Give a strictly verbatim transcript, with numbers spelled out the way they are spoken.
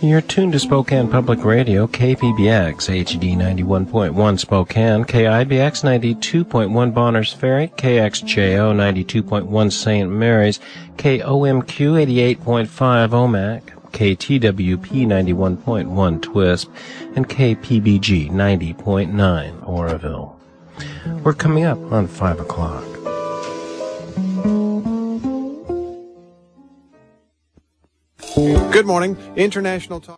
You're tuned to Spokane Public Radio, K P B X, H D ninety-one point one Spokane, K I B X ninety-two point one Bonners Ferry, K X J O ninety-two point one Saint Mary's, K O M Q eighty-eight point five Omak, K T W P ninety-one point one Twisp, and K P B G ninety point nine Oroville. We're coming up on five o'clock. Good morning. International Talk.